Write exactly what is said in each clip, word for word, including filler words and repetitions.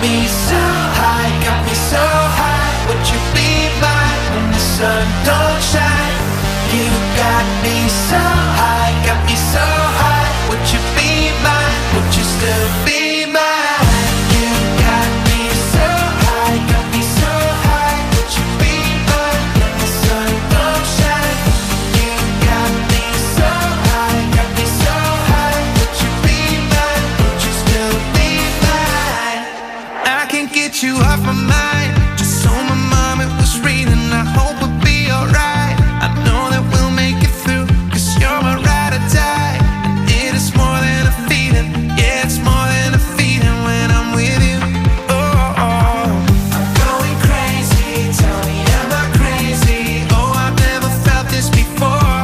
me so high, got me so high. Would you be mine when the sun don't shine? You got me so high, got me so high. Would you be mine? Would you still be mine? You got me so high, got me so high. Would you be mine when the sun don't shine? You got me so high, got me so high. Would you be mine? Would you still be mine? I can't get you off my mind. Just so my mom it was reading. I hope we'll be alright. I know that we'll make it through, 'cause you're my ride or die. And it is more than a feeling. Yeah, it's more than a feeling when I'm with you. Oh, oh, oh. I'm going crazy. Tell me, am I crazy? Oh, I've never felt this before.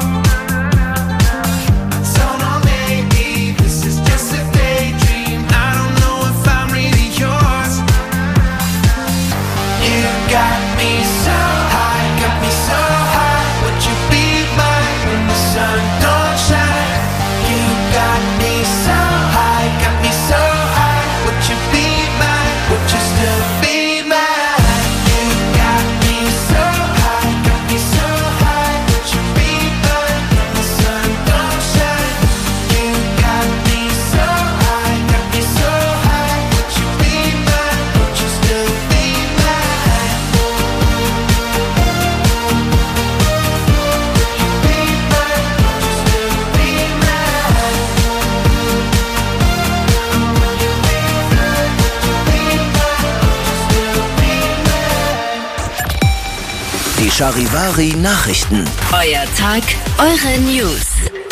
I don't know, maybe this is just a daydream. I don't know if I'm really yours. You got me so high, got me so high. Would you be mine when the sun don't shine? You got me so high, got me so high. Would you be mine? Would you still be mine? You got me so high, got me so high. Would you be mine when the sun don't shine? You got me so high, got me so high. Would you be mine? Would you still be mine? Die Charivari-Nachrichten. Euer Tag, eure News.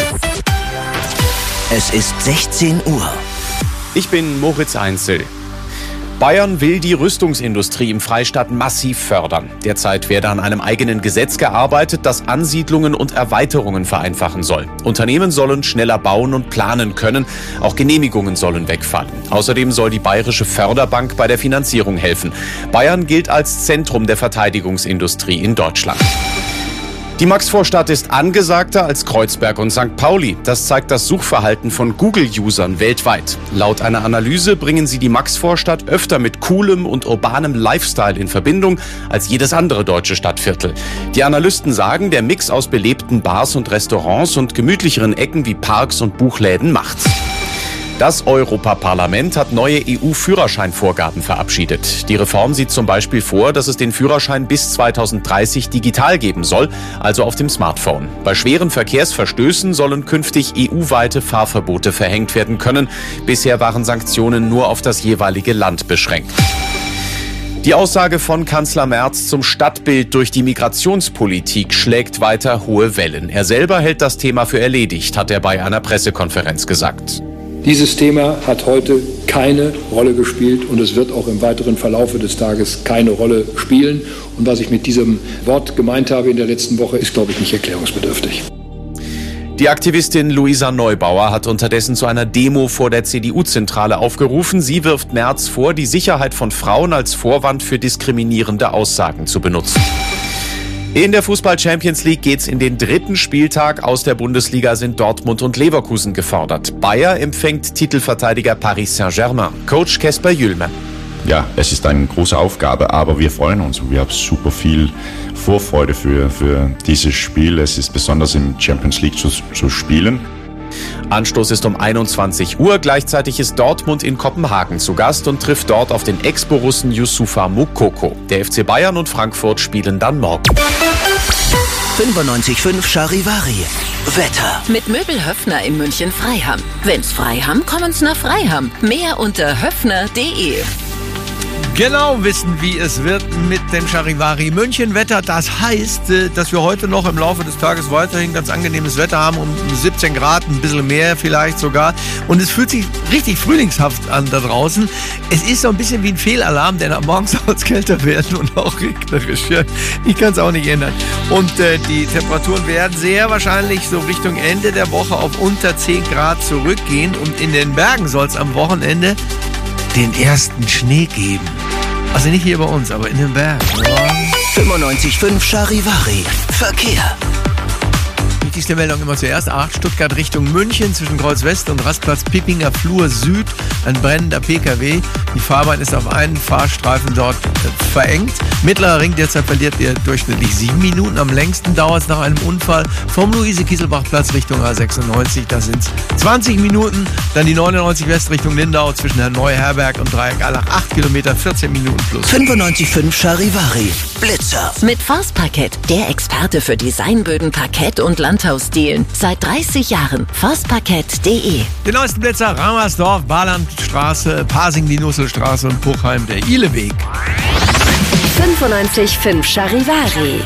Es ist sechzehn Uhr. Ich bin Moritz Einzel. Bayern will die Rüstungsindustrie im Freistaat massiv fördern. Derzeit werde an einem eigenen Gesetz gearbeitet, das Ansiedlungen und Erweiterungen vereinfachen soll. Unternehmen sollen schneller bauen und planen können. Auch Genehmigungen sollen wegfallen. Außerdem soll die Bayerische Förderbank bei der Finanzierung helfen. Bayern gilt als Zentrum der Verteidigungsindustrie in Deutschland. Die Maxvorstadt ist angesagter als Kreuzberg und Sankt Pauli. Das zeigt das Suchverhalten von Google-Usern weltweit. Laut einer Analyse bringen sie die Maxvorstadt öfter mit coolem und urbanem Lifestyle in Verbindung als jedes andere deutsche Stadtviertel. Die Analysten sagen, der Mix aus belebten Bars und Restaurants und gemütlicheren Ecken wie Parks und Buchläden macht's. Das Europaparlament hat neue E U-Führerscheinvorgaben verabschiedet. Die Reform sieht zum Beispiel vor, dass es den Führerschein bis zweitausenddreißig digital geben soll, also auf dem Smartphone. Bei schweren Verkehrsverstößen sollen künftig E U-weite Fahrverbote verhängt werden können. Bisher waren Sanktionen nur auf das jeweilige Land beschränkt. Die Aussage von Kanzler Merz zum Stadtbild durch die Migrationspolitik schlägt weiter hohe Wellen. Er selber hält das Thema für erledigt, hat er bei einer Pressekonferenz gesagt. Dieses Thema hat heute keine Rolle gespielt und es wird auch im weiteren Verlaufe des Tages keine Rolle spielen. Und was ich mit diesem Wort gemeint habe in der letzten Woche, ist, glaube ich, nicht erklärungsbedürftig. Die Aktivistin Luisa Neubauer hat unterdessen zu einer Demo vor der C D U-Zentrale aufgerufen. Sie wirft Merz vor, die Sicherheit von Frauen als Vorwand für diskriminierende Aussagen zu benutzen. In der Fußball-Champions League geht's in den dritten Spieltag. Aus der Bundesliga sind Dortmund und Leverkusen gefordert. Bayer empfängt Titelverteidiger Paris Saint-Germain. Coach Kasper Jühlmann. Ja, es ist eine große Aufgabe, aber wir freuen uns und wir haben super viel Vorfreude für, für dieses Spiel. Es ist besonders im Champions League zu, zu spielen. Anstoß ist um einundzwanzig Uhr. Gleichzeitig ist Dortmund in Kopenhagen zu Gast und trifft dort auf den Ex-Borussen Youssoufa Moukoko. Der F C Bayern und Frankfurt spielen dann morgen. fünfundneunzig Komma fünf Charivari. Wetter. Mit Möbel Höffner in München Freiham. Wenn's Freiham, kommen's nach Freiham. Mehr unter höffner punkt de. Genau wissen, wie es wird mit dem Charivari München Wetter. Das heißt, dass wir heute noch im Laufe des Tages weiterhin ganz angenehmes Wetter haben, um siebzehn Grad, ein bisschen mehr vielleicht sogar. Und es fühlt sich richtig frühlingshaft an da draußen. Es ist so ein bisschen wie ein Fehlalarm, denn am Morgen soll es kälter werden und auch regnerisch. Ich kann es auch nicht ändern. Und äh, die Temperaturen werden sehr wahrscheinlich so Richtung Ende der Woche auf unter zehn Grad zurückgehen. Und in den Bergen soll es am Wochenende den ersten Schnee geben. Also nicht hier bei uns, aber in den Bergen. fünfundneunzig Komma fünf Charivari. Verkehr. wichtigste Meldung immer zuerst. A acht Stuttgart Richtung München zwischen Kreuz West und Rastplatz Pippinger Flur Süd. Ein brennender P K W. Die Fahrbahn ist auf einen Fahrstreifen dort äh, verengt. Mittlerer Ring derzeit verliert ihr durchschnittlich sieben Minuten. Am längsten dauert es nach einem Unfall vom Luise-Kieselbach-Platz Richtung A sechsundneunzig. Da sind es zwanzig Minuten. Dann die neunundneunzig West Richtung Lindau zwischen Herrn Neuherberg und Dreieck Allach. acht Kilometer, vierzehn Minuten plus. fünfundneunzig Komma fünf Charivari. Blitzer. Mit Forstparkett, der Experte für Designböden, Parkett und Landhausdielen. Seit dreißig Jahren. forstparkett punkt de. Den neuesten Blitzer, Ramersdorf, Barlandstraße, Pasing, die Nusselstraße und Puchheim, der Ileweg. fünfundneunzig Komma fünf Charivari.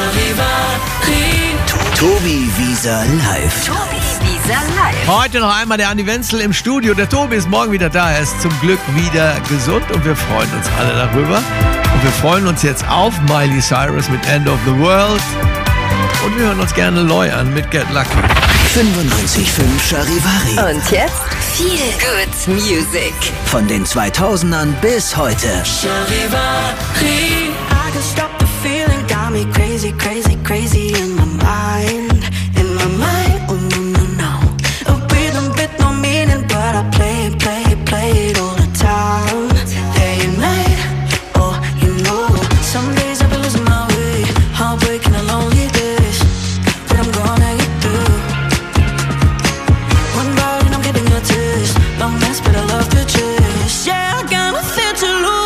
Tobi Wieser live. Heute noch einmal der Andi Wenzel im Studio. Der Tobi ist morgen wieder da. Er ist zum Glück wieder gesund und wir freuen uns alle darüber. Und wir freuen uns jetzt auf Miley Cyrus mit End of the World. Und wir hören uns gerne Loy an mit Get Lucky. fünfundneunzig Komma fünf Charivari. Und jetzt viel Good Music. Von den zweitausendern bis heute. Charivari. I can stop the feeling, got me crazy, crazy, crazy in my mind, in my mind, oh no, no, no. A rhythm with no meaning, but I play it, play it, play it all the time, day and night, oh, you know. Some days I feel losing my way, heartbreaking and lonely days, but I'm gonna get through. One bite and I'm getting a taste, long nights but I love to chase, yeah, I got nothing to lose.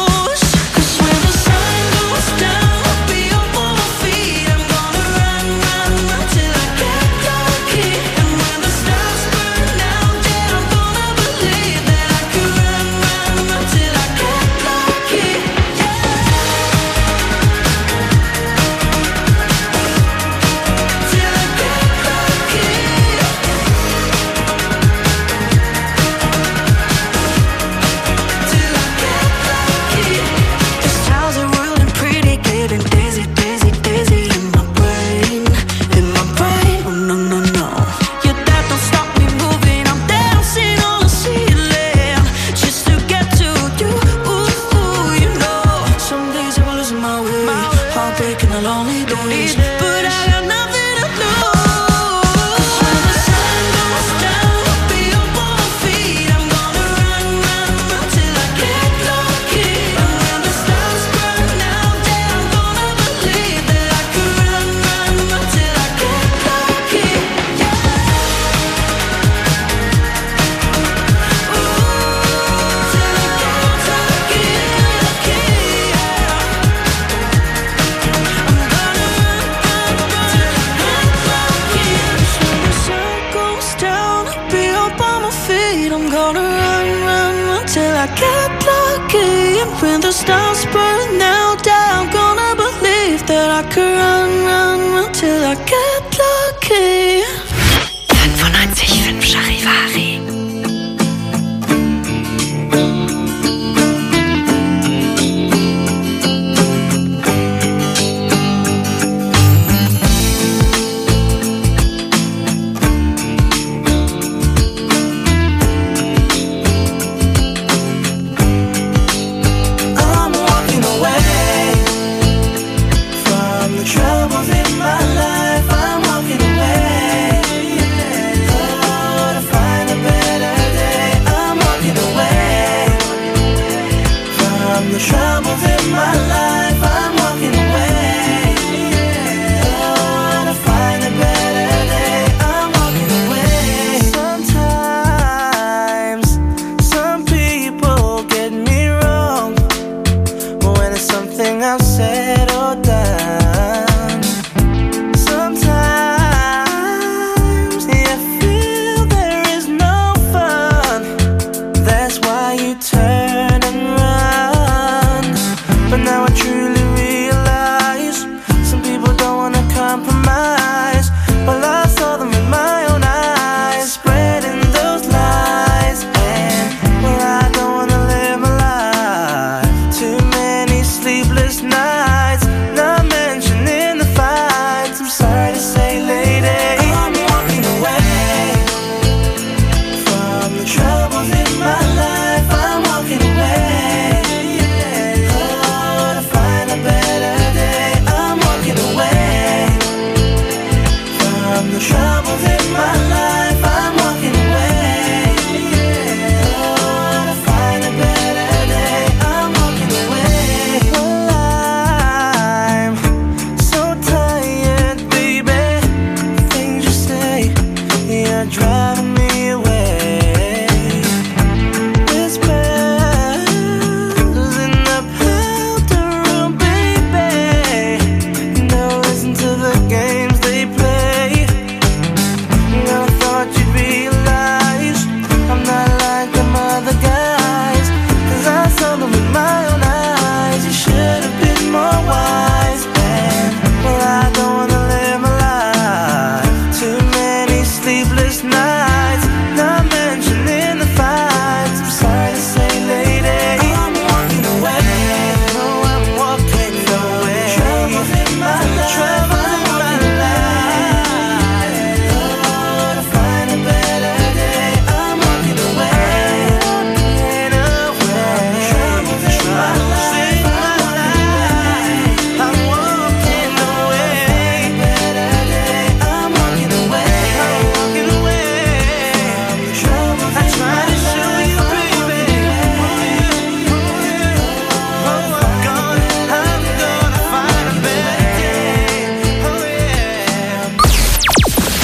When the stars burn out, I'm gonna believe that I could run, run, run till I get lucky. fünfundneunzig Komma fünf Charivari.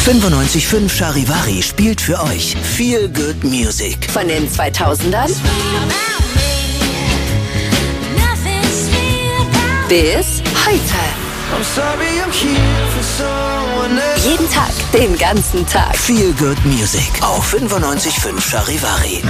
fünfundneunzig Komma fünf Charivari spielt für euch Feel Good Music. Von den zweitausendern bis heute. Jeden Tag, den ganzen Tag. Feel Good Music auf fünfundneunzig Komma fünf Charivari.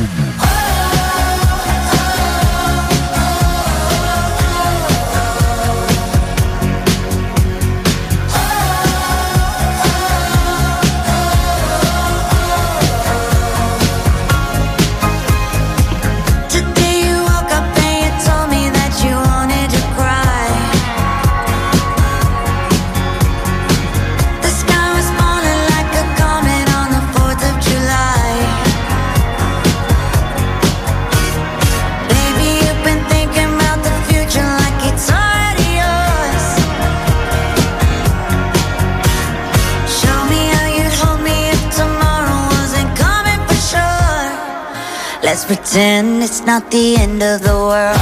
Let's pretend it's not the end of the world.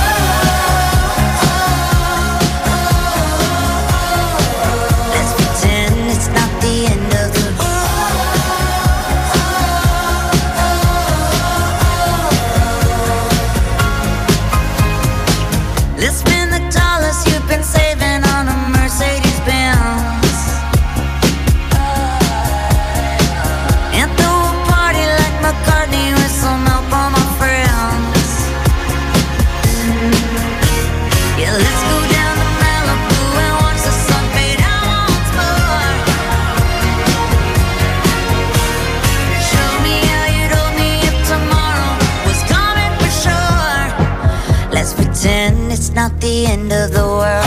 Let's pretend it's not the end of the world. Let's spend the dollars you've been saving on a Mercedes Benz and throw a party like McCartney with some help on my friends. Yeah, let's go down to Malibu and watch the sun fade out once more. Show me how you'd hold me if tomorrow was coming for sure. Let's pretend it's not the end of the world.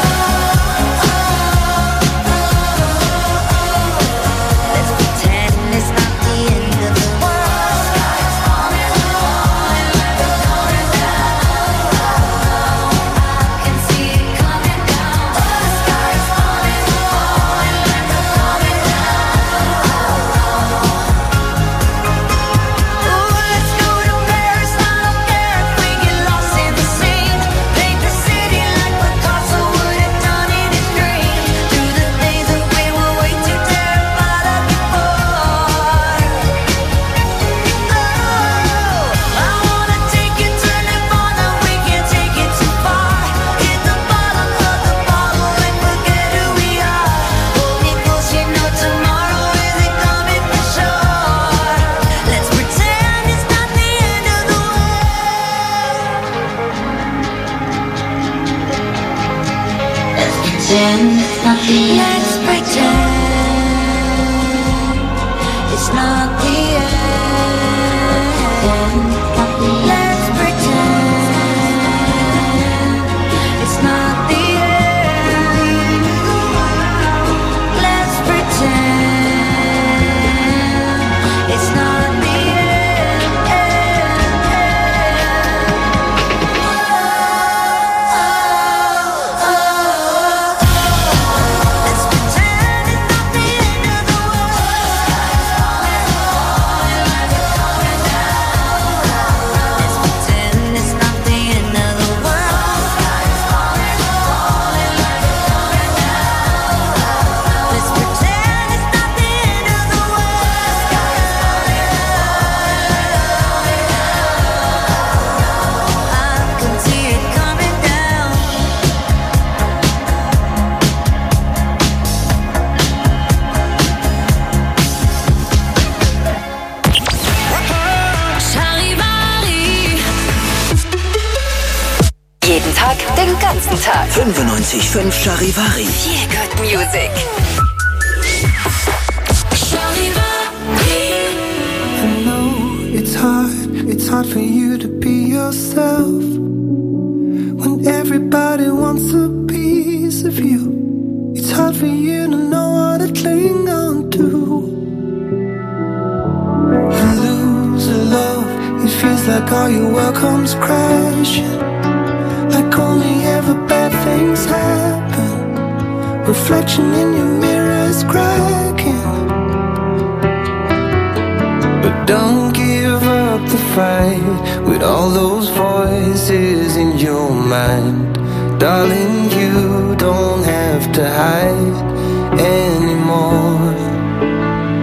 Let's pretend it's not the end. Let's pretend it's not the end. Let's pretend it's not the jeden Tag, den ganzen Tag. fünfundneunzig Komma fünf Charivari. Feel Good Music. I know it's hard, it's hard for you to be yourself when everybody wants a piece of you. It's hard for you to know what to cling on to. You lose a love, it feels like all your world comes crashing, like only ever bad things happen. Reflection in your mirror is cracking. But don't give up the fight with all those voices in your mind. Darling, you don't have to hide anymore.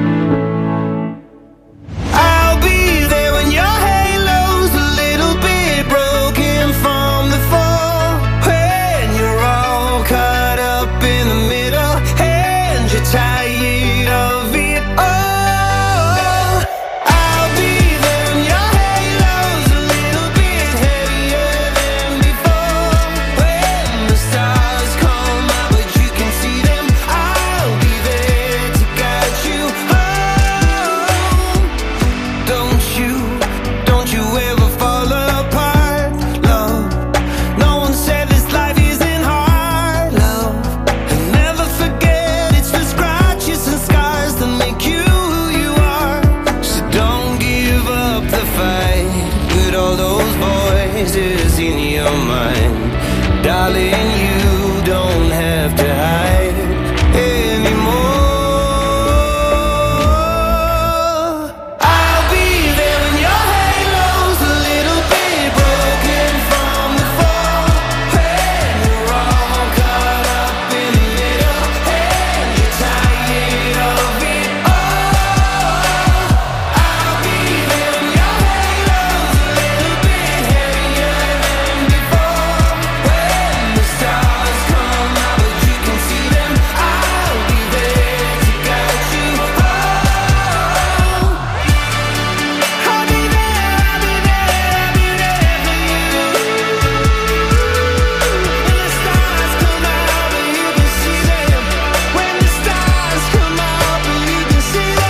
all those voices in your mind. Darling, you don't have to hide anymore. I'll be there when your halo's a little bit broken from the fall. When you're all caught up in the middle and you're tired of it all. I'll be there when your halo's a little bit heavier than before. When the stars come out but you can see them, I'll be there to guide you home. I'll be there, I'll be there, I'll be there for you. When the stars come out but you can see them. When the stars come out but you can see them.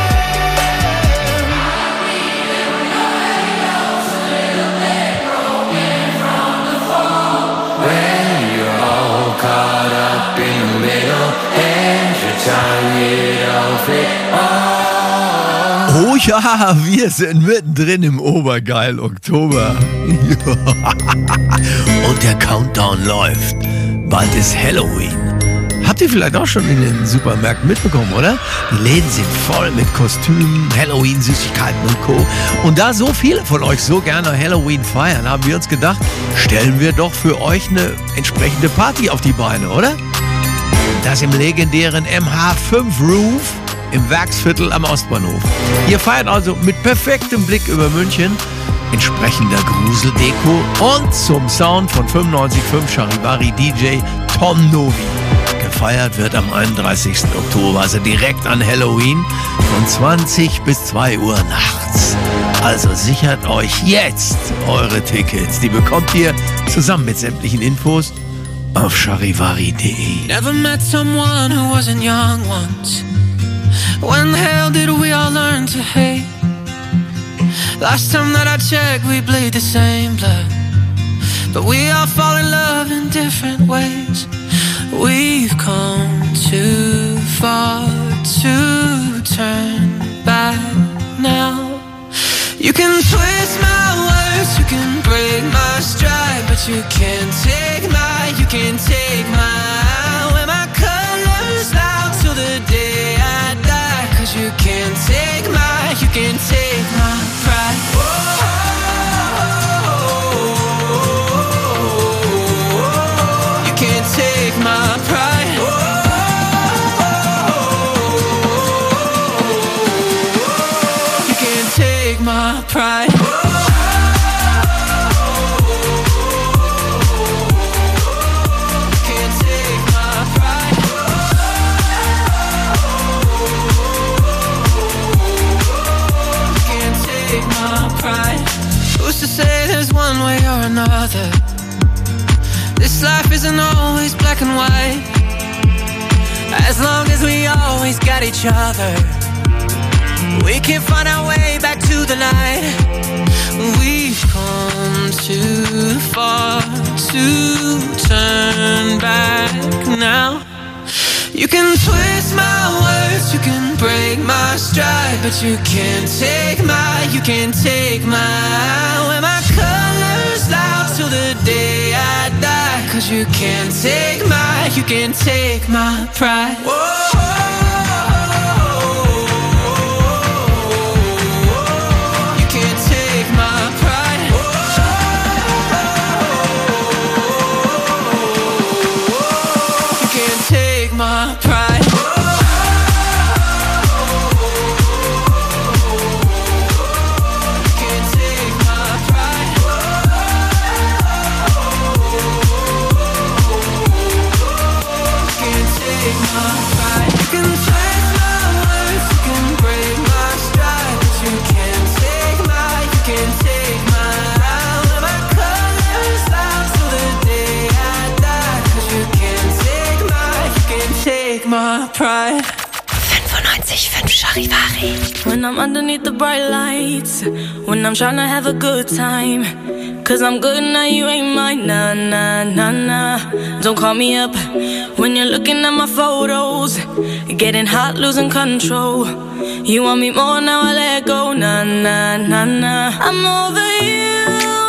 When you're all caught up in the middle and you're tired of it all. Oh ja, wir sind mittendrin im Obergeil Oktober. Und der Countdown läuft. Bald ist Halloween. Habt ihr vielleicht auch schon in den Supermärkten mitbekommen, oder? Die Läden sind voll mit Kostümen, Halloween-Süßigkeiten und Co. Und da so viele von euch so gerne Halloween feiern, haben wir uns gedacht, stellen wir doch für euch eine entsprechende Party auf die Beine, oder? Das im legendären M H fünf Roof im Werksviertel am Ostbahnhof. Ihr feiert also mit perfektem Blick über München, entsprechender Gruseldeko und zum Sound von fünfundneunzig Komma fünf Charivari D J Tom Novi. Gefeiert wird am einunddreißigsten Oktober, also direkt an Halloween, von zwanzig bis zwei Uhr nachts. Also sichert euch jetzt eure Tickets. Die bekommt ihr zusammen mit sämtlichen Infos auf charivari punkt de. Never met someone who wasn't young once. When the hell did we all learn to hate? Last time that I checked, we bleed the same blood. But we all fall in love in different ways. We've come too far to turn back now. You can twist my words, you can break my stride, but you can't take my, you can't take my, wear my colors out till the day I die. Cause you can't take my, you can't take my pride. You can't take my pride. You can't take my pride. Who's to say there's one way or another? This life isn't always black and white. As long as we always got each other, we can find our way back to the light. We've come too far to turn back now. You can twist my words, you can break my stride, but you can't take my, you can't take my, wear my colors loud till the day I die. Cause you can't take my, you can't take my pride. You can't take my pride. You can't take my pride. My pride. fünfundneunzig Komma fünf Charivari. When I'm underneath the bright lights, when I'm trying to have a good time, cause I'm good now, you ain't mine, nah, nah, nah, nah. Don't call me up when you're looking at my photos, getting hot, losing control. You want me more, now I let go, nah, nah, nah, nah. I'm over you,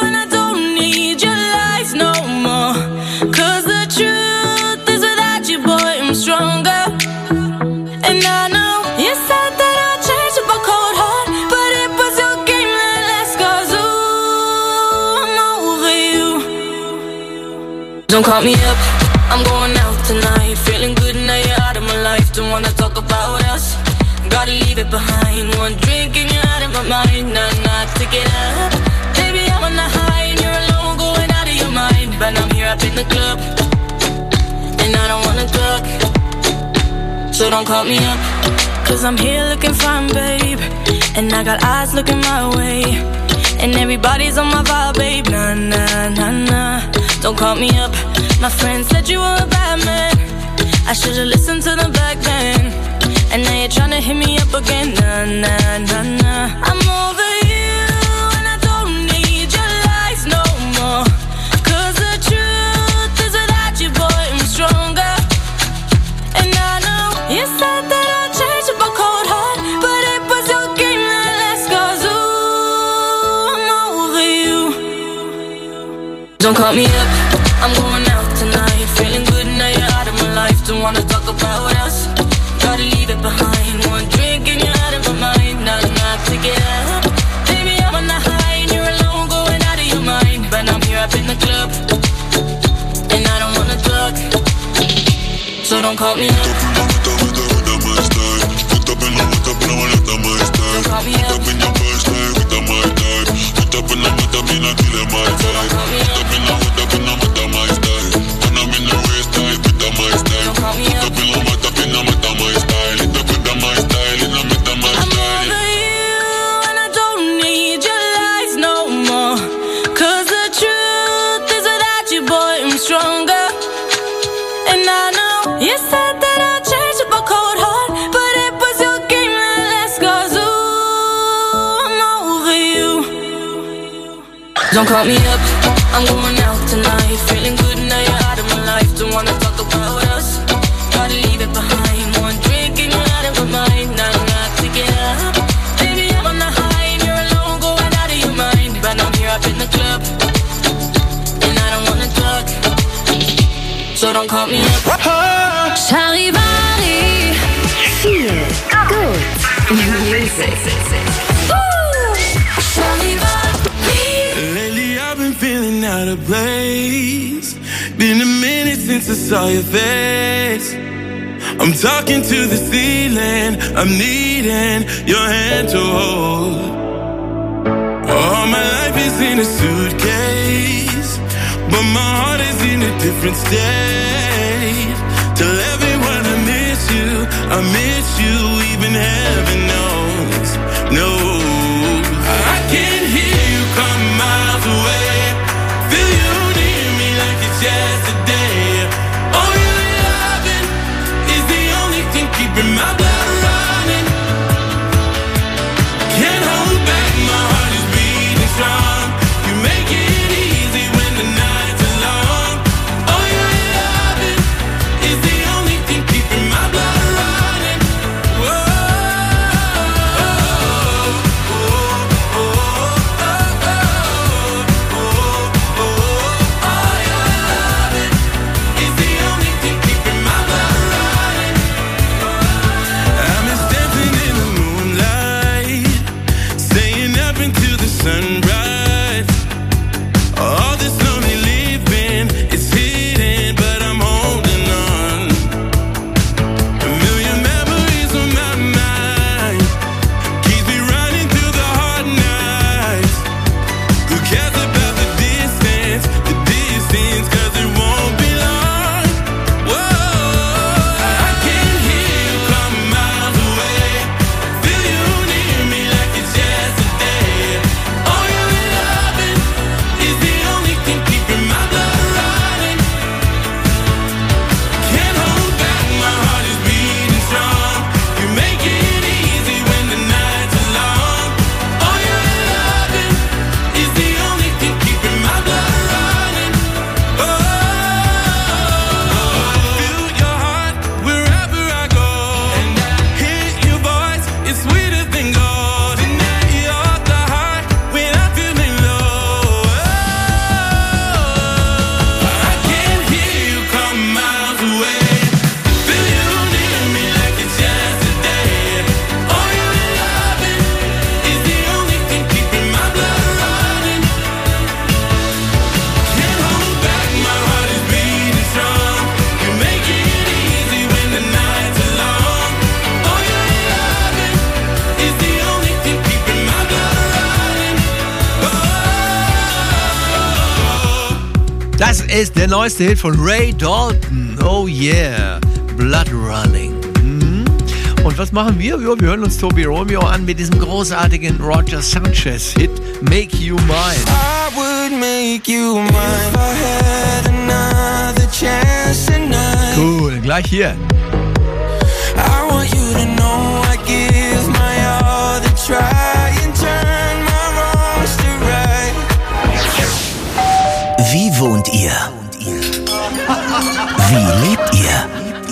Don't call me up, I'm going out tonight. Feeling good now you're out of my life. Don't wanna talk about us, gotta leave it behind. One drink and you're out of my mind. Nah, nah, take it up. Baby, I'm on the high and you're alone, going out of your mind. But I'm here up in the club, and I don't wanna talk, so don't call me up. Cause I'm here looking fine, babe, and I got eyes looking my way, and everybody's on my vibe, babe. Nah, nah, nah, nah, don't call me up. My friend said you were a bad man, I should've listened to them back then, and now you're tryna hit me up again. Nah, nah, nah, nah, I'm over you, and I don't need your lies no more. Cause the truth is without you, boy, I'm stronger. And I know you said that I'd change up a cold heart, but it was your game that last. Cause ooh, I'm over you. Don't call me up, I'm going out tonight. Feeling good now you're out of my life. Don't wanna talk about us, gotta leave it behind. One drink and you're out of my mind. Nah, nah, take it up. Baby, I'm on the high and you're alone, going out of your mind. But I'm here up in the club, and I don't wanna talk, so don't call me up. Don't call me up, I'm going out tonight. Feeling good now you're out of my life. Don't wanna talk about us, gotta leave it behind. One drink and you're out of my mind. Nah, nah, take it up. Baby, I'm on the high and you're alone, going out of your mind. But I'm here up in the club, and I don't wanna talk, so don't call me up. Charivari, feel good music. Lately I've been feeling out of place. Been a minute since I saw your face. I'm talking to the ceiling, I'm needing your hand to hold. All my life is in a suitcase, but my heart is in a different state. Tell everyone I miss you, I miss you, even heaven knows. No, I can hear you come miles away. Feel you near me like it's yesterday. Oh, your loving is the only thing keeping my blood running. Can't hold back, my heart is beating strong. You make it easy when the nights are long. Oh, your love Das ist der neueste Hit von Ray Dalton. Oh yeah, Blood Running. Mhm. Und was machen wir? Ja, wir hören uns Toby Romeo an mit diesem großartigen Roger Sanchez-Hit Make You Mine. I would make you mine if I had another chance tonight. Cool, gleich hier. I want you to know I give my all to try and turn my wrongs to right. Wie wohnt ihr? Wie lebt ihr?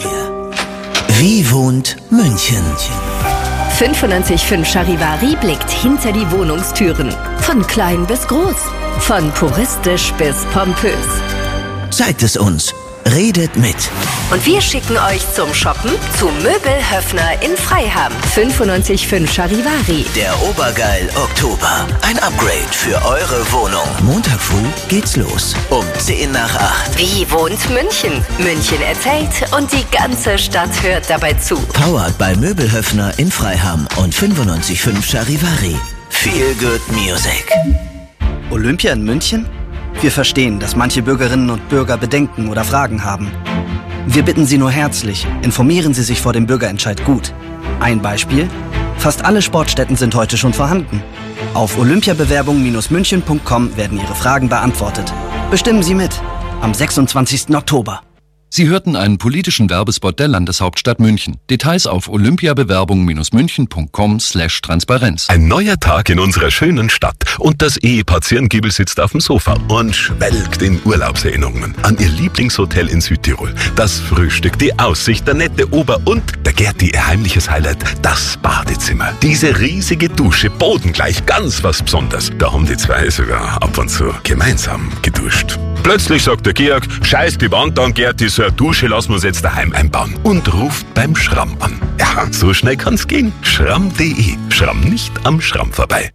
Wie wohnt München? fünfundneunzig Komma fünf Charivari blickt hinter die Wohnungstüren. Von klein bis groß. Von puristisch bis pompös. Zeigt es uns. Redet mit. Und wir schicken euch zum Shoppen zu Möbelhöfner in Freiham. fünfundneunzig Komma fünf Charivari. Der Obergeil Oktober. Ein Upgrade für eure Wohnung. Montag früh geht's los. Um zehn nach acht. Wie wohnt München? München erzählt und die ganze Stadt hört dabei zu. Powered bei Möbelhöfner in Freiham und fünfundneunzig Komma fünf Charivari. Feel good music. Olympia in München? Wir verstehen, dass manche Bürgerinnen und Bürger Bedenken oder Fragen haben. Wir bitten Sie nur herzlich, informieren Sie sich vor dem Bürgerentscheid gut. Ein Beispiel: Fast alle Sportstätten sind heute schon vorhanden. Auf olympiabewerbung Bindestrich münchen Punkt com werden Ihre Fragen beantwortet. Bestimmen Sie mit am sechsundzwanzigsten Oktober. Sie hörten einen politischen Werbespot der Landeshauptstadt München. Details auf olympiabewerbung Bindestrich münchen Punkt com slash Transparenz. Ein neuer Tag in unserer schönen Stadt und das Ehepaar Zirngiebel sitzt auf dem Sofa und schwelgt in Urlaubserinnerungen an ihr Lieblingshotel in Südtirol. Das Frühstück, die Aussicht, der nette Ober und der Gerti ihr heimliches Highlight, das Badezimmer. Diese riesige Dusche, bodengleich, ganz was Besonderes. Da haben die zwei sogar ab und zu gemeinsam geduscht. Plötzlich sagt der Georg, scheiß die Wand an, Gerti, so eine Dusche lassen wir uns jetzt daheim einbauen. Und ruft beim Schramm an. Ja, so schnell kann's gehen. Schramm punkt de. Schramm nicht am Schramm vorbei.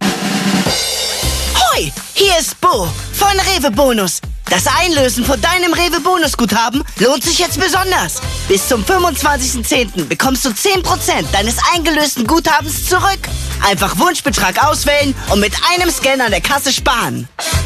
Hoi, hier ist Bo von Rewe Bonus. Das Einlösen von deinem Rewe Bonusguthaben lohnt sich jetzt besonders. Bis zum fünfundzwanzigsten zehnten bekommst du zehn Prozent deines eingelösten Guthabens zurück. Einfach Wunschbetrag auswählen und mit einem Scan an der Kasse sparen.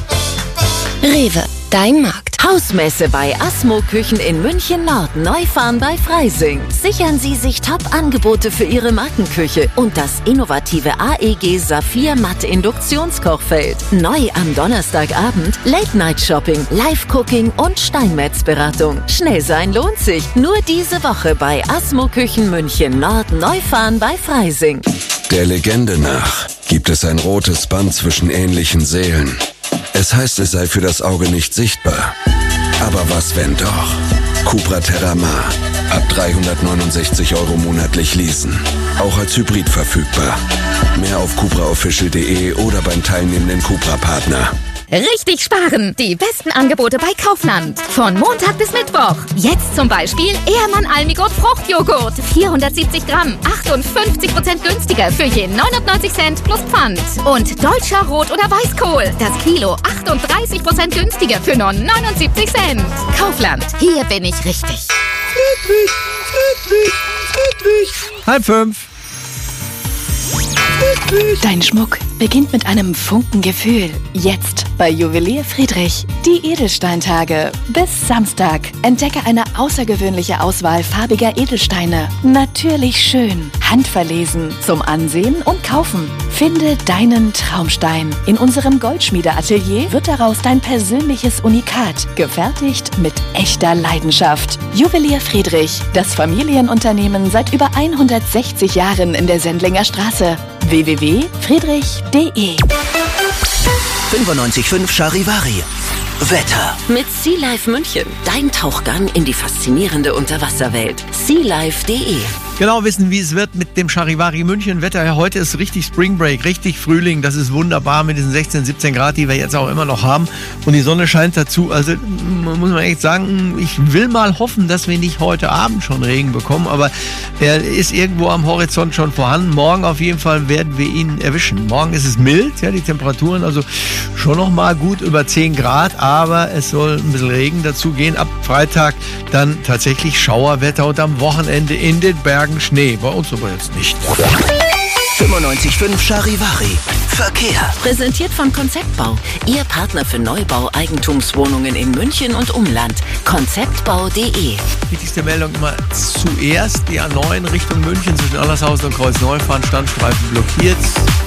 Rewe, dein Markt. Hausmesse bei Asmo Küchen in München Nord. Neufahren bei Freising. Sichern Sie sich Top-Angebote für Ihre Markenküche und das innovative A E G Saphir Matte Induktionskochfeld. Neu am Donnerstagabend Late-Night-Shopping, Live-Cooking und Steinmetzberatung. Schnell sein lohnt sich. Nur diese Woche bei Asmo Küchen München Nord. Neufahren bei Freising. Der Legende nach gibt es ein rotes Band zwischen ähnlichen Seelen. Es heißt, es sei für das Auge nicht sichtbar. Aber was, wenn doch? Cupra Terramar. Ab dreihundertneunundsechzig Euro monatlich leasen. Auch als Hybrid verfügbar. Mehr auf cupra official punkt de oder beim teilnehmenden Cupra-Partner. Richtig sparen! Die besten Angebote bei Kaufland. Von Montag bis Mittwoch. Jetzt zum Beispiel Ehrmann Almigurt Fruchtjoghurt. vierhundertsiebzig Gramm. achtundfünfzig Prozent günstiger für je neunundneunzig Cent plus Pfand. Und Deutscher Rot- oder Weißkohl. Das Kilo achtunddreißig Prozent günstiger für nur neunundsiebzig Cent. Kaufland. Hier bin ich richtig. Friedrich, Friedrich, Friedrich. Halb fünf. Dein Schmuck beginnt mit einem Funkengefühl. Jetzt bei Juwelier Friedrich. Die Edelsteintage. Bis Samstag. Entdecke eine außergewöhnliche Auswahl farbiger Edelsteine. Natürlich schön. Handverlesen. Zum Ansehen und Kaufen. Finde deinen Traumstein. In unserem Goldschmiedeatelier wird daraus dein persönliches Unikat. Gefertigt mit echter Leidenschaft. Juwelier Friedrich. Das Familienunternehmen seit über hundertsechzig Jahren in der Sendlinger Straße. w w w punkt friedrich punkt de fünfundneunzig Komma fünf Charivari. Wetter. Mit Sea Life München. Dein Tauchgang in die faszinierende Unterwasserwelt. sea life punkt de. Genau wissen, wie es wird mit dem Charivari München Wetter. Heute ist richtig Spring Break, richtig Frühling. Das ist wunderbar mit diesen sechzehn, siebzehn Grad, die wir jetzt auch immer noch haben. Und die Sonne scheint dazu. Also muss man echt sagen, ich will mal hoffen, dass wir nicht heute Abend schon Regen bekommen. Aber er ist irgendwo am Horizont schon vorhanden. Morgen auf jeden Fall werden wir ihn erwischen. Morgen ist es mild, ja, die Temperaturen also schon noch mal gut über zehn Grad. Aber es soll ein bisschen Regen dazu gehen. Ab Freitag dann tatsächlich Schauerwetter und am Wochenende in den Bergen Schnee. Bei uns aber jetzt nicht. fünfundneunzig Komma fünf Charivari. Verkehr. Präsentiert von Konzeptbau. Ihr Partner für Neubau, Eigentumswohnungen in München und Umland. konzeptbau punkt de. Wichtigste Meldung immer zuerst die A neun Richtung München zwischen Allershausen und Kreuz-Neufahren. Standstreifen blockiert.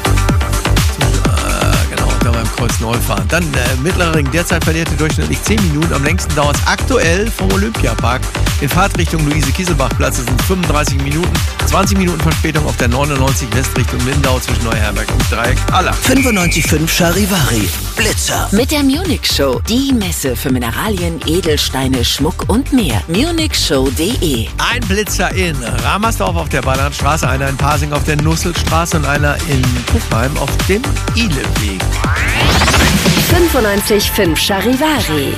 Genau, da beim Kreuz-Neufahren. Dann äh, Mittlerer Ring. Derzeit verliert ihr durchschnittlich zehn Minuten. Am längsten dauert es aktuell vom Olympiapark. In Fahrtrichtung Luise-Kieselbach-Platz sind fünfunddreißig Minuten. zwanzig Minuten Verspätung auf der neunundneunzig Westrichtung Lindau zwischen Neuherberg und Dreieck Aller. fünfundneunzig Komma fünf Charivari. Blitzer. Mit der Munich Show. Die Messe für Mineralien, Edelsteine, Schmuck und mehr. munich show punkt de. Ein Blitzer in Ramersdorf auf der Ballandstraße, einer in Pasing auf der Nusselstraße und einer in Puffheim auf dem Ileweg. fünfundneunzig Komma fünf Charivari.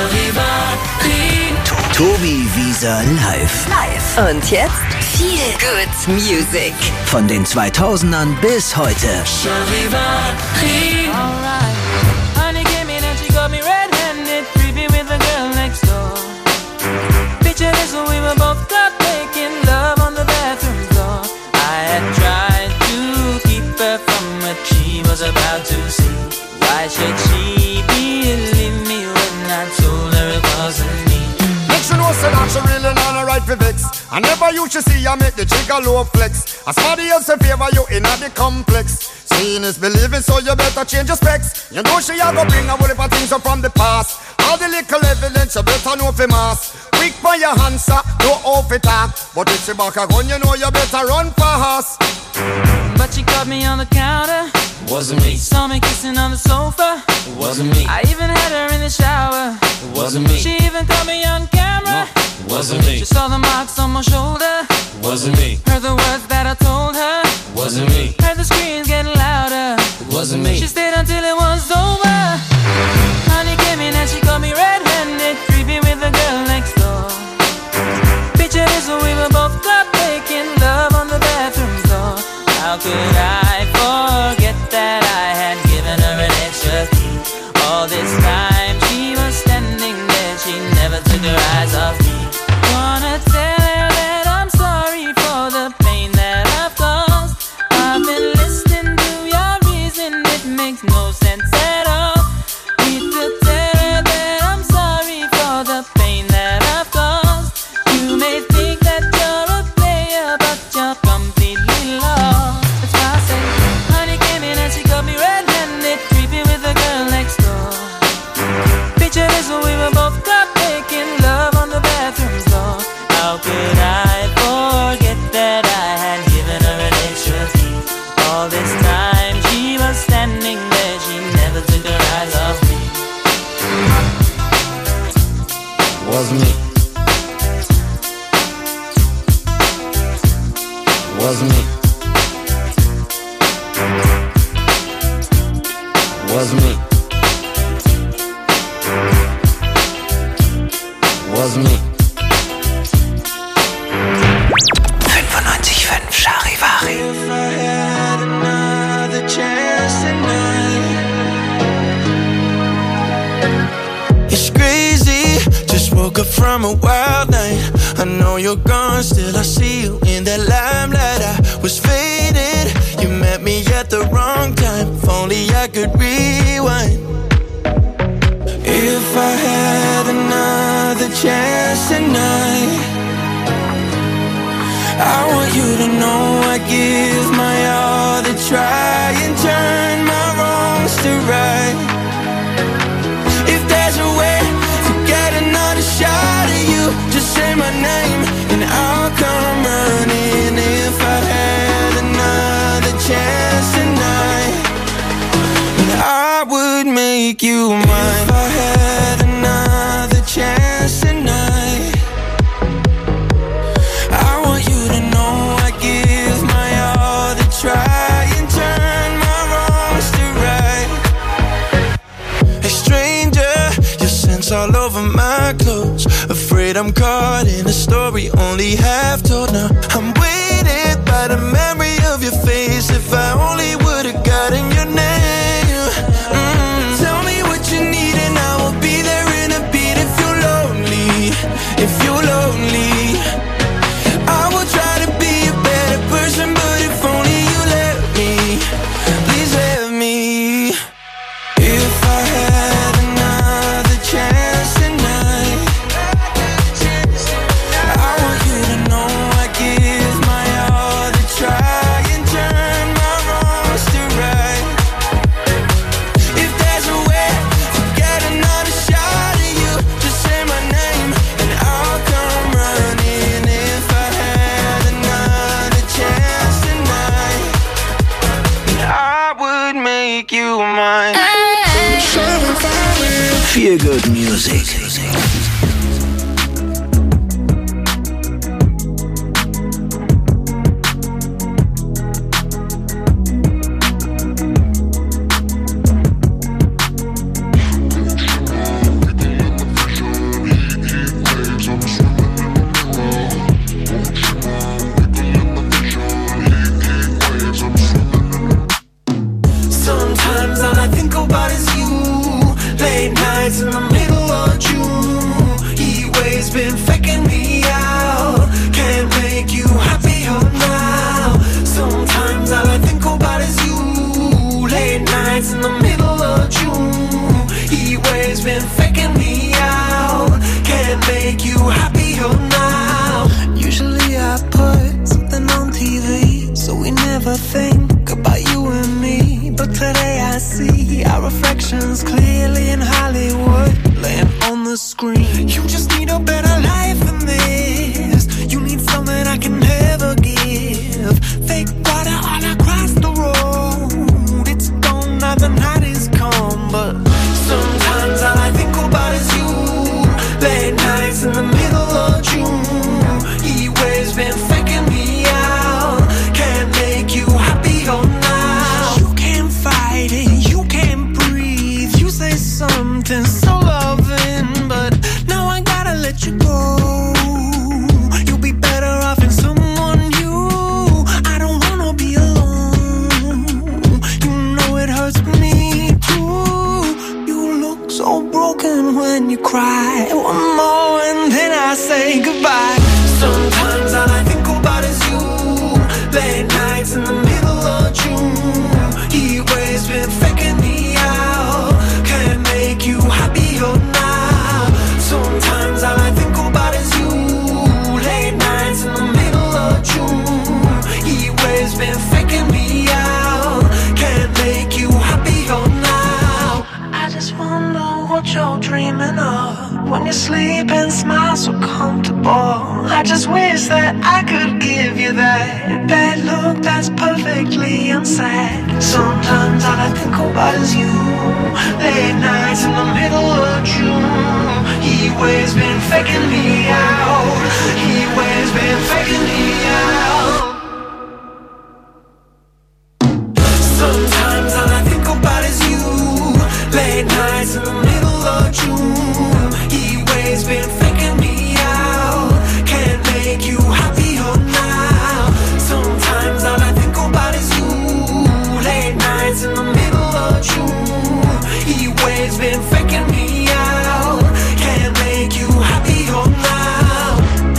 Tobi Wieser live. Live. Und jetzt viel Good Music. Von den zweitausendern bis heute. Charivari. Alright. Honey came in and she got me red-handed, creepy with the girl next door. Picture this when we were both caught making love on the bathroom floor. I had tried to keep her from what she was about to see. Why should she believe me when I told her it wasn't me? She know say that she really not a right for vex. I never used to see I make the jigger low flex. As somebody else in favor you in the complex. Seeing is believing, so you better change your specs. You know she a go bring a whole heap of things up from the past. All the little evidence you better know for mass. Quick for your answer, no off it up. But if she back a gun, you know you better run fast. But she caught me on the counter. Wasn't me. Saw me kissing on the sofa. Wasn't me. I even had her in the shower. Wasn't me. She even caught me on camera. No, wasn't me. She saw the marks on my shoulder. Wasn't me. Heard the words that I told her. Wasn't me. Heard the screams getting louder. Wasn't me. She stayed until it was over. Honey came in and she caught me red-handed, creepy with the girl next door. Picture this when we were both caught making love on the bathroom floor. How could I forget that I had given her an extra key? All this time she was standing there, she never took her eyes off me. Wanna tell her that I'm sorry for the pain that I've caused. I've been listening to your reason, it makes no sense at all. Need to tell her that I'm sorry for the pain that I've caused. You may think that you're a player, but you're completely lost. That's why I say, honey came in and she got me red-handed, creepy with the girl next door. Picture this when we were both caught making love on the bathroom floor. How could I forget that I had given her an extra key? All this time she was standing there, she never took her eyes off me. Wasn't me. Wasn't me. Wasn't me. Wasn't me. fünfundneunzig Komma fünf Charivari. If I had another chance tonight. It's crazy, just woke up from a wild night. I know you're gone, still I see you in that limelight. I was faded, you met me at the wrong time. If only I could rewind. If I had another chance tonight, I want you to know I give my all to try and turn my wrongs to right. If there's a way to get another shot at you, just say my name and I'll come running. If I had another chance tonight, and I would make you mine. If I had another chance tonight, I want you to know I give my all to try and turn my wrongs to right. Hey stranger, your scent's all over my clothes. Afraid I'm caught in a story only half told. Now I'm weighted by the memory of your face. If I only would've gotten your name. mm. Tell me what you need and I will be there in a beat. If you're lonely, if you're lonely, I will try to be a better person, but if only you let me. Feel Good Music. Sometimes all I think about is you. Late nights in the middle of June. Heat waves been faking me out. Can't make you happier now. Sometimes all I think about is you. Late nights in the middle of June. Heat waves been faking me out. Can't make you happier now. Usually I put something on T V, so we never think about you and me. But today I see our reflections clearly in Hollywood, laying on the screen. You just need a better life than this. You need something I can never give. Fake water all across the road. It's gone now, the night is come. But sometimes all I think about is you. Late nights in the middle of June. Heat waves been faking me out. Can't make you happier now. You can't fight it, you can't breathe. You say something so loving, but now I gotta let you go. You'll be better off in someone new. I don't wanna be alone. You know it hurts me too. You look so broken when you cry. One more and then I say goodbye. Sometimes all I think about is you. Late nights in the middle of June. Heat waves been faking me out. Can't make you happier now. Sometimes all I think about is you. Late nights in the middle of June. Heat waves been faking me out. Can't make you happier now. I just wonder what you're dreaming of when you sleep and smile so comfortable. I just wish that I could give you that bad look that's perfectly unsaid. Sometimes all I think about is you. Late nights in the middle of June. Heat waves been faking me out. Heat waves been faking me out. Sometimes all I think about is you. Late nights in the middle of June. Heat waves been faking me out. Can't make you happier now. Sometimes all I think about is you. Late nights in the middle of June. Heat waves been faking me out. Can't make you happier now.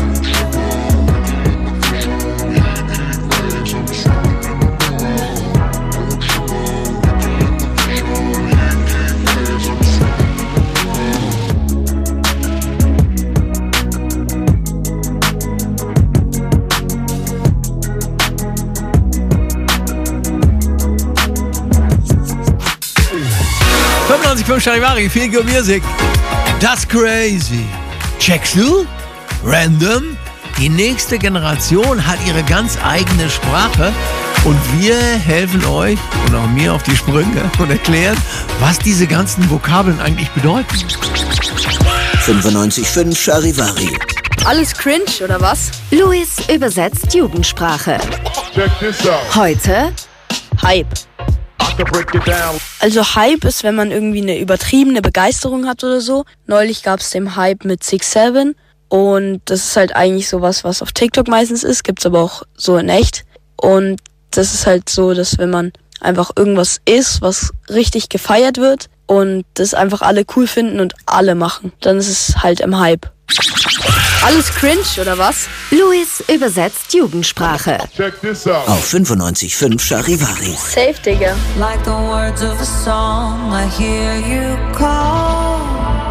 fünfundneunzig Komma fünf Charivari, Feel Good Music. Das Crazy. Checkst du? Random. Die nächste Generation hat ihre ganz eigene Sprache und wir helfen euch und auch mir auf die Sprünge und erklären, was diese ganzen Vokabeln eigentlich bedeuten. fünfundneunzig Komma fünf Charivari. Alles cringe, oder was? Luis übersetzt Jugendsprache. Heute Hype. Also Hype ist, wenn man irgendwie eine übertriebene Begeisterung hat oder so. Neulich gab es den Hype mit six seven und das ist halt eigentlich sowas, was auf TikTok meistens ist, gibt's aber auch so in echt. Und das ist halt so, dass wenn man einfach irgendwas ist, was richtig gefeiert wird und das einfach alle cool finden und alle machen, dann ist es halt im Hype. Alles cringe, oder was? Luis übersetzt Jugendsprache. Auf fünfundneunzig Komma fünf Charivari. Safe, Digga. Like the words of a song, I hear you call.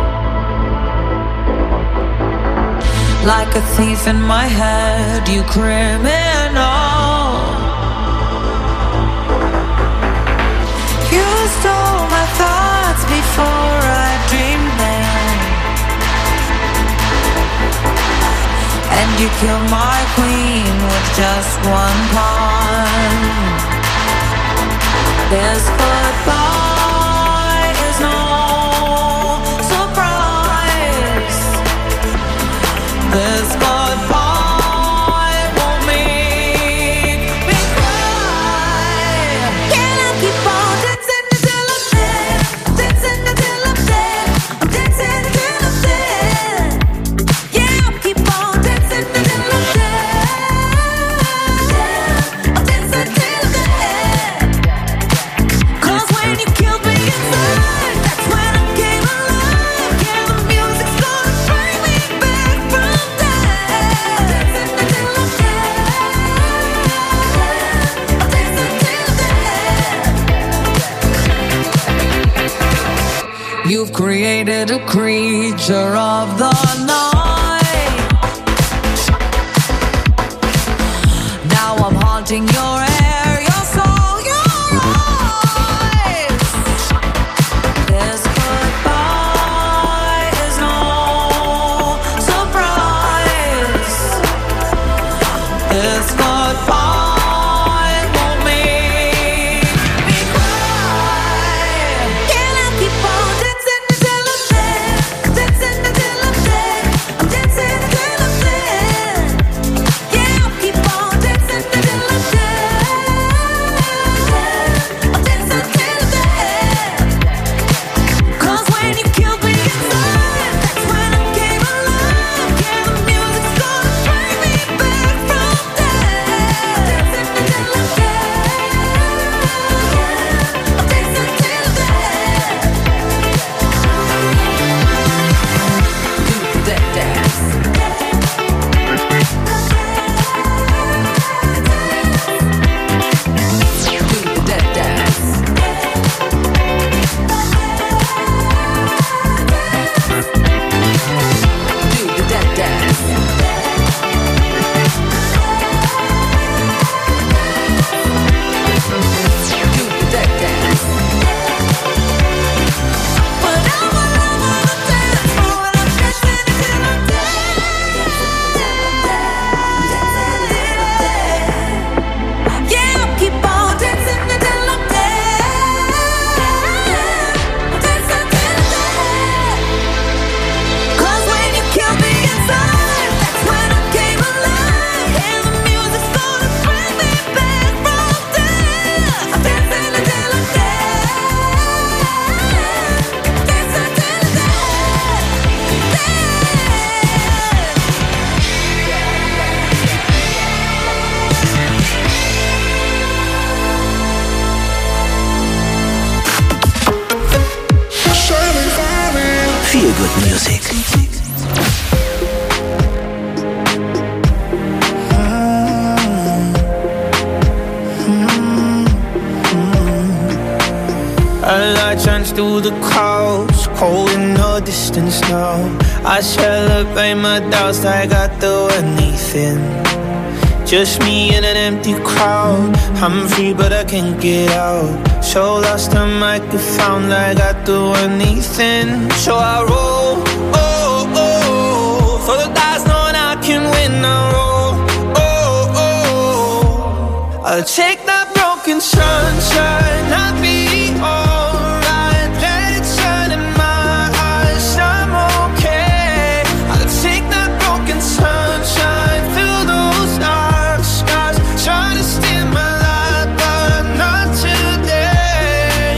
Like a thief in my head, you criminal. You stole my thoughts before I dreamed them. And you killed my queen with just one pawn. This goodbye is no, so You've created a creature of the night. Now I'm haunting your air, your soul, your eyes. This goodbye is no surprise. This goodbye won't make me cry. Can I keep on dancing until I'm dead? Dancing until I'm dead. I'm dancing until I'm dead. Yeah, I'll keep on dancing until I'm dead. I'm dancing until I'm dead. 'Cause when you killed me inside, that's when I came alive. Yeah, the music's gonna bring me back from death. Dancing until I'm dead. I'm dancing until I'm dead. Do that dance. Do that dance. Do that dance. Do that dance. But I'm all over the dance floor and I'm dancing until I'm dead. Yeah, I'll keep on dancing until I'm dead. I'm dancing until I'm dead. 'Cause when you killed me inside, that's when I came alive. And the music's gonna bring me back from death. I'm dancing until I'm dead. Dancing until I'm dead. Feel Good Music. A light shines through the clouds, cold in the distance now. I celebrate my doubts like I do anything. Just me in an empty crowd. I'm free but I can't get out. So lost I might get found like I do anything. So I roll, oh, oh, for the dice knowing I can win. I roll, oh, oh, I'll take that broken sunshine. I'll be alright. Let it shine in my eyes. I'm okay. I'll take that broken sunshine. Fill those dark skies. Try to steal my light, but not today.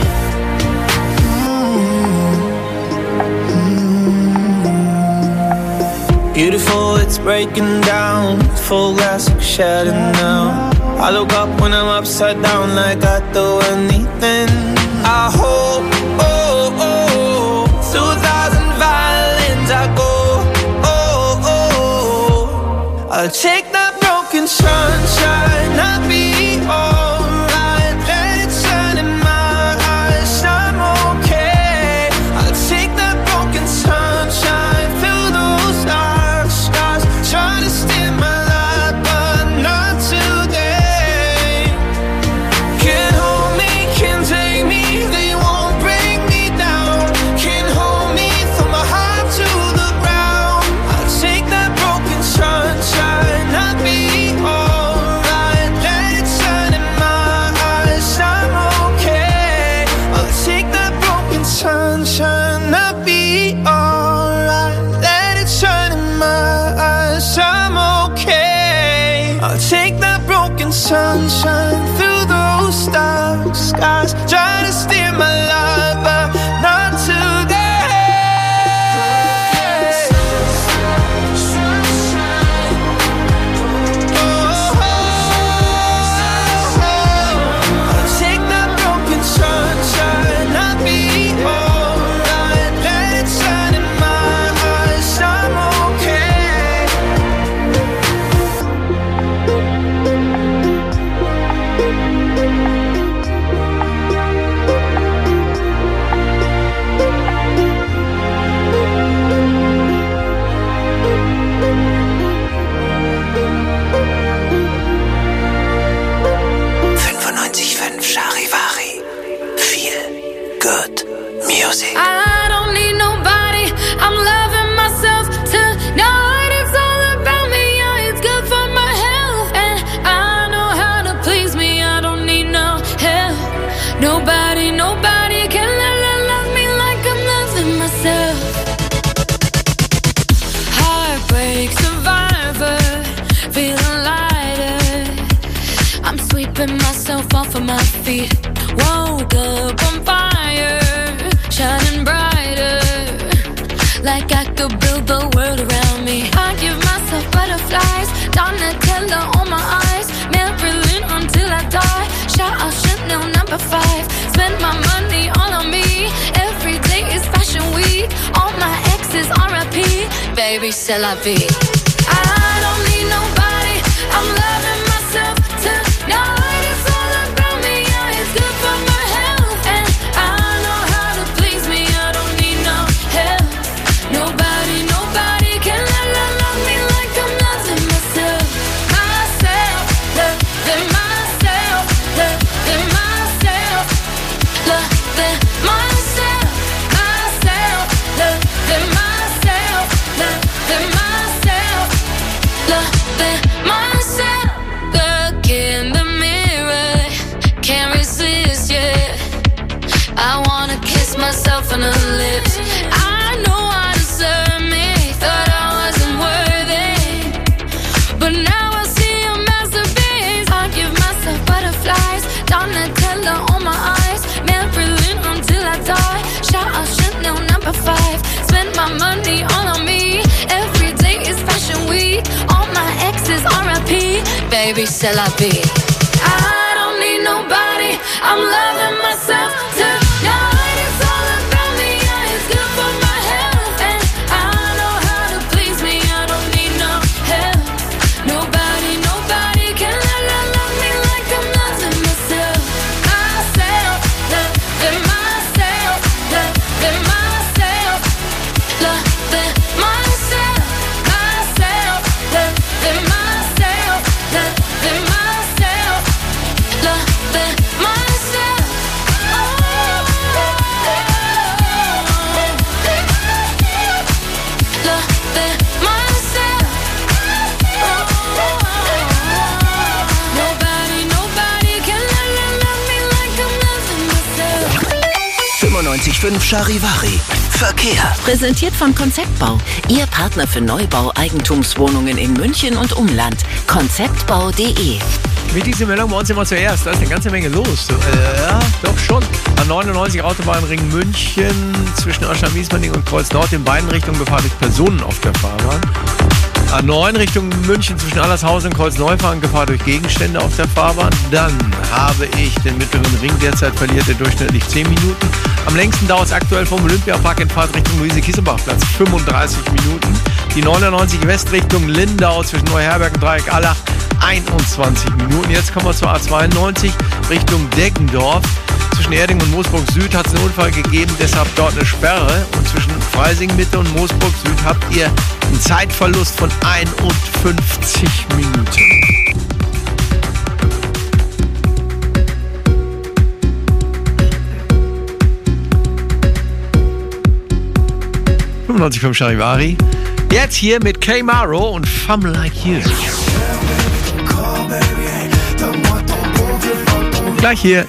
Beautiful, it's breaking down. Full glass like shattered now. I look up when I'm upside down like I do anything. I hope, oh, oh, through a thousand violins I go, oh, oh, I'll take that broken sunshine. I'll be alright. Let it shine in my eyes. I'm okay. I'll take that broken sunshine. Fill those dark skies. Try to steal my light, but not today. Can't hold me, can't take me. They won't bring me down. Can't hold me from my heart to the ground. I'll take that broken sunshine. I'll be alright. Let it shine in my eyes. I'm okay. I'll take that broken sunshine. I'll be alright. Let it shine in my eyes. I'm okay. I'll take that broken sunshine through those dark skies. Try to steer my life, but not today. I'll take that broken sunshine. I'll be alright. Let it shine in my eyes. I'm okay. off of my feet. Woke up on fire, shining brighter, like I could build the world around me. I give myself butterflies, Donatella on my eyes, Marilyn until I die. Shout out Chanel number five. Spend my money all on me. Every day is fashion week. All my exes R I P. Baby, c'est la vie. I don't need nobody. I'm loving myself tonight. It's all about me. Yeah, it's good for my health, and I know how to please me. I don't need no help. Nobody, nobody can love, love, love me like I'm loving myself. Myself, loving myself, loving myself, loving myself, myself, loving myself, loving myself, loving myself. Look in the mirror, can't resist yet. I wanna kiss myself on the lips. I know I deserve me, thought I wasn't worthy, but now I see a masterpiece. I give myself butterflies, Donatella on my eyes, Marilyn until I die. Shout out Chanel number five. Spend my money all on me. Every day is fashion week. All my exes R I P. Baby, c'est la vie. I don't need nobody. I'm loving myself tonight. It's all about me. Yeah, it's good for my health, and I know how to please me. I don't need no help. Nobody, nobody can love, love, love me like I'm loving myself. Myself, loving myself, loving myself, loving myself, myself, loving myself, loving myself, loving myself. Loving myself. Nobody, nobody can love, love, love me like I'm loving myself. fünfundneunzig Komma fünf Charivari. Verkehr. Präsentiert von Konzeptbau. Ihr Partner für Neubau, Eigentumswohnungen in München und Umland. konzeptbau punkt de. Mit dieser Meldung bei uns immer zuerst. Da ist eine ganze Menge los. So, äh, ja, doch schon. A neunundneunzig Autobahnring München zwischen Aschermiesmending und Kreuz Nord in beiden Richtungen Gefahr durch Personen auf der Fahrbahn. A neun Richtung München zwischen Allershausen und Kreuz-Neufahren Gefahr durch Gegenstände auf der Fahrbahn. Dann habe ich den mittleren Ring. Derzeit verliert er durchschnittlich zehn Minuten. Am längsten dauert es aktuell vom Olympiapark in Fahrt Richtung Luise-Kiesselbach-Platz fünfunddreißig Minuten. Die neunundneunzig Westrichtung Lindau zwischen Neuherberg und Dreieck Allach einundzwanzig Minuten. Jetzt kommen wir zur A zweiundneunzig Richtung Deggendorf. Zwischen Erding und Moosburg Süd hat es einen Unfall gegeben, deshalb dort eine Sperre. Und zwischen Freising Mitte und Moosburg Süd habt ihr einen Zeitverlust von einundfünfzig Minuten. fünfundneunzig Komma fünf Charivari. Jetzt hier mit K. Maro und Femme Like You. Gleich hier.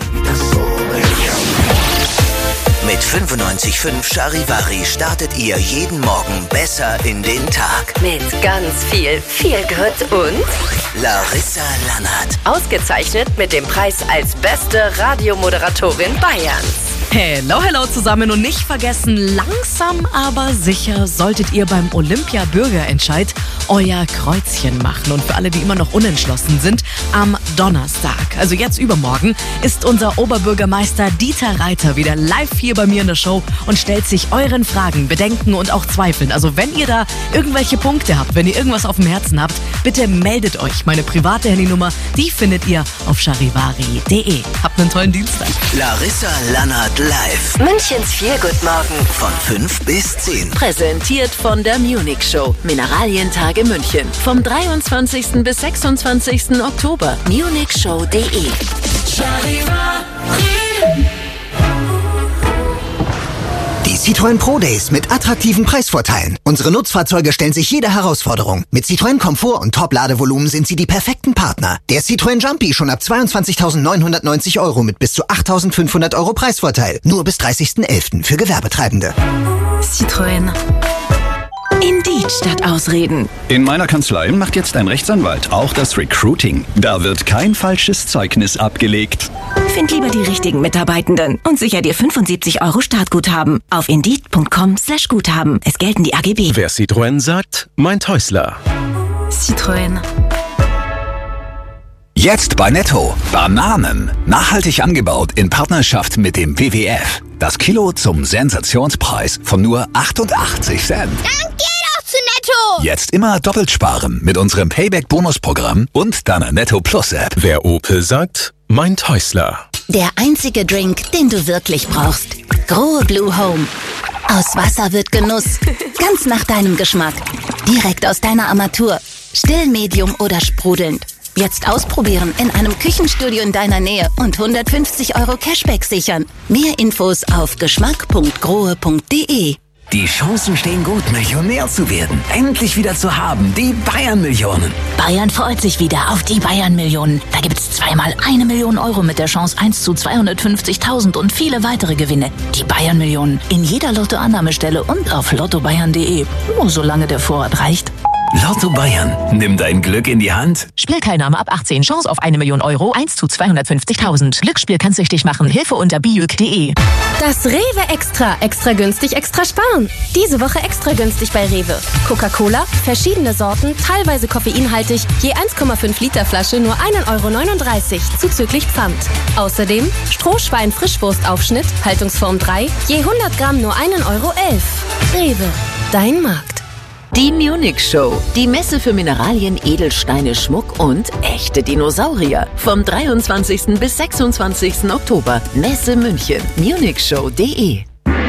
Mit fünfundneunzig Komma fünf Charivari startet ihr jeden Morgen besser in den Tag. Mit ganz viel Feelgood und Larissa Lannert. ausgezeichnet mit dem Preis als beste Radiomoderatorin Bayerns. Hello, hello zusammen und nicht vergessen, langsam aber sicher solltet ihr beim Olympia-Bürgerentscheid euer Kreuzchen machen. Und für alle, die immer noch unentschlossen sind, am Donnerstag, also jetzt übermorgen, ist unser Oberbürgermeister Dieter Reiter wieder live hier bei mir in der Show und stellt sich euren Fragen, Bedenken und auch Zweifeln. Also wenn ihr da irgendwelche Punkte habt, wenn ihr irgendwas auf dem Herzen habt, bitte meldet euch. Meine private Handynummer, die findet ihr auf charivari punkt de. Habt einen tollen Dienstag. Larissa Lannert live. Münchens Feelgood-Morgen. Von fünf bis zehn. Präsentiert von der Munich Show. Mineralientage München. Vom dreiundzwanzigsten bis sechsundzwanzigsten Oktober. munich show punkt de. Die Citroën Pro Days mit attraktiven Preisvorteilen. Unsere Nutzfahrzeuge stellen sich jeder Herausforderung. Mit Citroën Komfort und Top-Ladevolumen sind sie die perfekten Partner. Der Citroën Jumpy schon ab zweiundzwanzigtausendneunhundertneunzig Euro mit bis zu achttausendfünfhundert Euro Preisvorteil. Nur bis dreißigsten elften für Gewerbetreibende. Citroën. Indeed statt Ausreden. In meiner Kanzlei macht jetzt ein Rechtsanwalt auch das Recruiting. Da wird kein falsches Zeugnis abgelegt. Find lieber die richtigen Mitarbeitenden und sicher dir fünfundsiebzig Euro Startguthaben auf indeed punkt com slash Guthaben. Es gelten die A G B. Wer Citroën sagt, meint Häusler. Citroën. Jetzt bei Netto. Bananen. Nachhaltig angebaut in Partnerschaft mit dem W W F. Das Kilo zum Sensationspreis von nur achtundachtzig Cent. Dann geh doch zu Netto! Jetzt immer doppelt sparen mit unserem Payback-Bonusprogramm und deiner Netto Plus-App. Wer Opel sagt, meint Häusler. Der einzige Drink, den du wirklich brauchst. Grohe Blue Home. Aus Wasser wird Genuss. Ganz nach deinem Geschmack. Direkt aus deiner Armatur. Still, Medium oder sprudelnd. Jetzt ausprobieren in einem Küchenstudio in deiner Nähe und hundertfünfzig Euro Cashback sichern. Mehr Infos auf geschmack punkt grohe punkt de. Die Chancen stehen gut, Millionär zu werden. Endlich wieder zu haben, die Bayern-Millionen. Bayern freut sich wieder auf die Bayern-Millionen. Da gibt's zweimal eine Million Euro mit der Chance eins zu zweihundertfünfzigtausend und viele weitere Gewinne. Die Bayern-Millionen in jeder Lottoannahmestelle und auf lotto bayern punkt de. Nur solange der Vorrat reicht. Lotto Bayern, nimm dein Glück in die Hand. Spielteilnahme ab achtzehn, Chance auf eine Million Euro, eins zu zweihundertfünfzigtausend. Glücksspiel kann süchtig machen, Hilfe unter biuk punkt de. Das Rewe Extra. Extra günstig, extra sparen. Diese Woche extra günstig bei Rewe. Coca-Cola, verschiedene Sorten, teilweise koffeinhaltig, je eins Komma fünf Liter Flasche nur ein Euro neununddreißig, zuzüglich Pfand. Außerdem Strohschwein Frischwurstaufschnitt, Haltungsform drei, je hundert Gramm nur ein Euro elf. Rewe, dein Markt. Die Munich Show. Die Messe für Mineralien, Edelsteine, Schmuck und echte Dinosaurier. Vom dreiundzwanzigsten bis sechsundzwanzigsten Oktober. Messe München. munich show punkt de.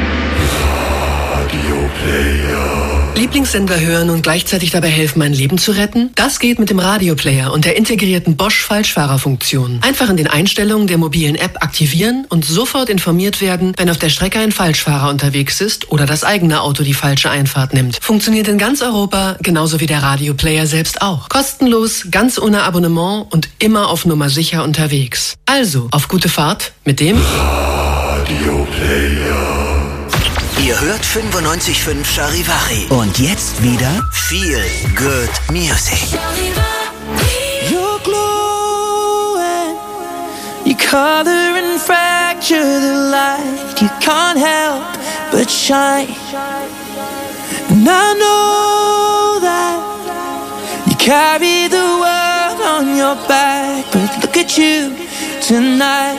Lieblingssender hören und gleichzeitig dabei helfen, mein Leben zu retten? Das geht mit dem Radioplayer und der integrierten Bosch-Falschfahrerfunktion. Einfach in den Einstellungen der mobilen App aktivieren und sofort informiert werden, wenn auf der Strecke ein Falschfahrer unterwegs ist oder das eigene Auto die falsche Einfahrt nimmt. Funktioniert in ganz Europa, genauso wie der Radioplayer selbst auch. Kostenlos, ganz ohne Abonnement und immer auf Nummer sicher unterwegs. Also, auf gute Fahrt mit dem Radioplayer. Ihr hört fünfundneunzig Komma fünf Charivari. Und jetzt wieder Feel Good Music. You're glowing, you color and fracture the light. You can't help but shine. And I know that you carry the world on your back, but look at you tonight.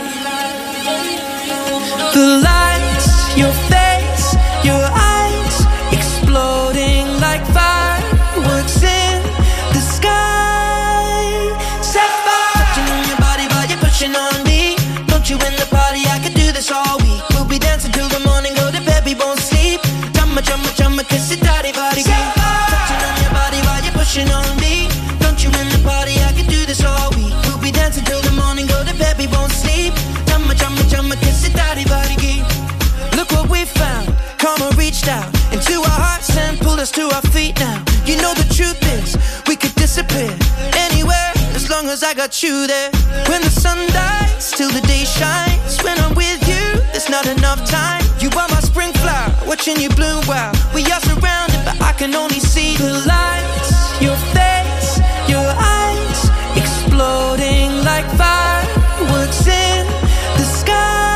The lights, your face, your eyes exploding like fireworks in the sky. Sapphire, touching on your body while you're pushing on me. Don't you in the party? I could do this all week. We'll be dancing till the morning, go to bed, we won't sleep. Chumma, chumma, chumma, kiss it, daddy, body. Touching on your body while you're pushing on me. Don't you in the party? I could do this all week. We'll be dancing till the morning, go to bed, we won't sleep. Chumma, chumma, chumma, kiss it, daddy, body. Look what we found. Karma reached out into our hearts and pulled us to our feet now. You know the truth is, we could disappear anywhere as long as I got you there. When the sun dies, till the day shines. When I'm with you, there's not enough time. You are my spring flower, watching you bloom wild. We are surrounded, but I can only see the lights. Your face, your eyes, exploding like fireworks in the sky.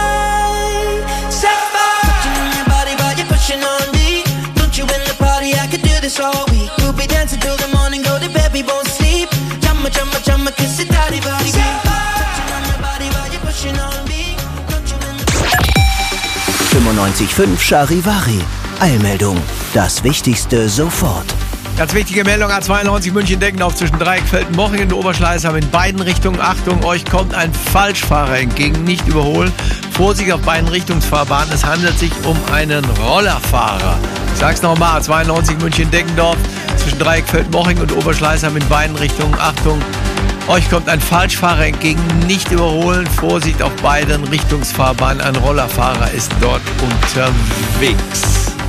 On me, don't you in the party? I could do this all week. We'll be dancing till the morning, go to bed, we won't sleep. Chumma, chumma, chumma, kiss it, daddy, body. Touching on your body while you're pushing on me. Don't you in the fünfundneunzig Komma fünf Charivari. Eilmeldung. Das Wichtigste sofort. Ganz wichtige Meldung, A zweiundneunzig München-Deckendorf zwischen Dreieckfelden-Mochingen und Oberschleißheim in beiden Richtungen. Achtung, euch kommt ein Falschfahrer entgegen, nicht überholen. Vorsicht auf beiden Richtungsfahrbahnen, es handelt sich um einen Rollerfahrer. Ich sag's nochmal, A zweiundneunzig München-Deckendorf zwischen Dreieckfelden-Mochingen und Oberschleißheim in beiden Richtungen. Achtung, euch kommt ein Falschfahrer entgegen, nicht überholen. Vorsicht auf beiden Richtungsfahrbahnen, ein Rollerfahrer ist dort unterwegs.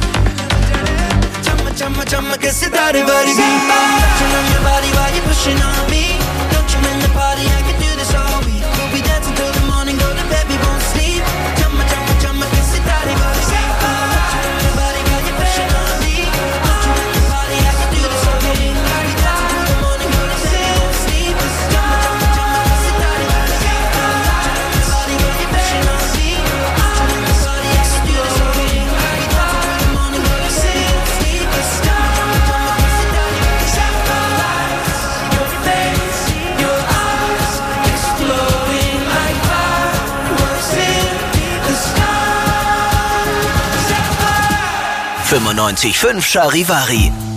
chumma, chumma, kiss it, daddy, body. Touching on your body while you're pushing on me. Don't you in the party? I can do this all week. We'll be dancing till the morning, go to bed, we won't sleep. Chumma, chumma, chumma, kiss it, daddy, body. Touching on your body while you're pushing on me. Don't you in the party? I can do this all week. We'll be dancing till the morning, go to bed, we won't sleep. Chumma, chumma, chumma, kiss it, daddy, body. Touching on your body while fünfundneunzig Komma fünf Charivari.